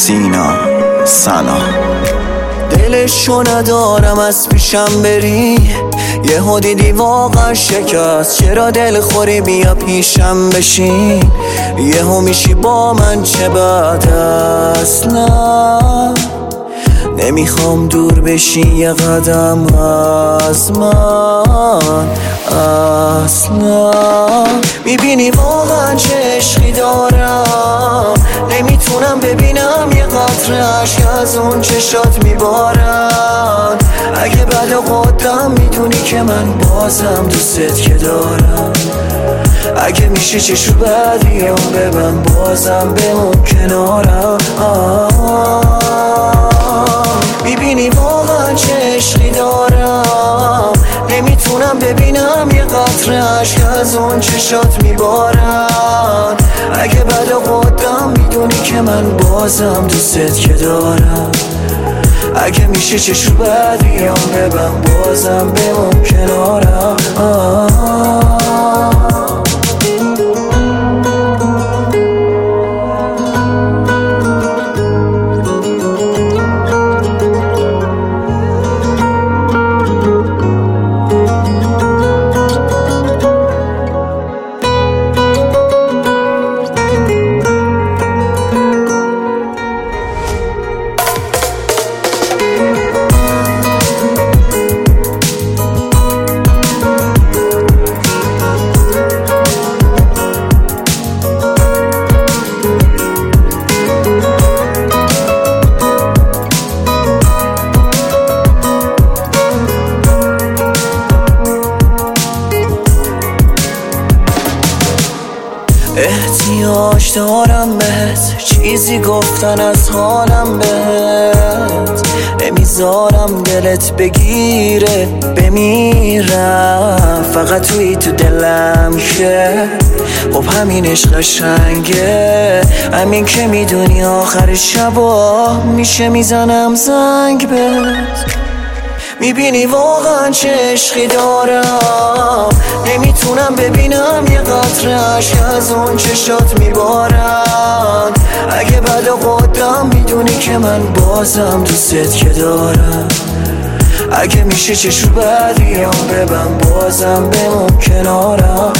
سینا سنا. دلشو ندارم از پیشم بری، یهو دیدی واقعا شکست. چرا دل خوری بیا پیشم بشین، یهو میشی با من چه بد. اصلا نمیخوام دور بشی یه قدم از من. اصلا میبینی واقعا چه عشقی دارم، نمیتونم ببینم یه قطره عشق از اون چشات میبارن. اگه بعد قدام میدونی که من بازم دوستت که دارم، اگه میشه چشو بعدیم ببن بازم بمون کنارم. میبینی واقعا چه عشقی دارم، نمیتونم ببینم یه قطره عشق از اون چشات میبارن. اگه بعد قدام میدونی که من بازم دوستت که دارم، اگه میشه چشو بعدیم ببن بازم بمون کنارم. احتیاج دارم بهت، چیزی گفتن از حالم بهت. نمیذارم دلت بگیره بمیرم، فقط توی تو دلم که خب همینش قشنگه. همین که میدونی آخر شبا میشه میزنم زنگ بهت. میبینی واقعا چه عشقی دارم، نمیتونم ببینم یه قطره عشق از اون چشات میبارن. اگه بعد قدام میدونی که من بازم دوستت که دارم، اگه میشه چشو بعدیم ببن بازم بمون کنارم.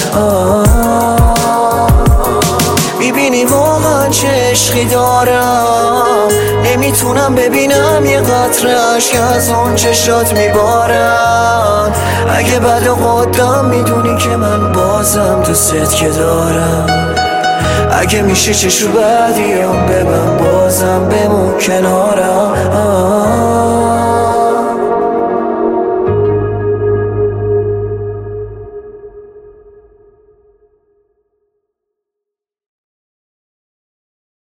میبینی واقعا چه عشقی دارم، نمیتونم ببینم یه قطره عشق از اون چشات میبارن. اگه بعد قدام میدونی که من بازم دوستت که دارم، اگه میشه چشو بعدیم ببن بازم بمون کنارم.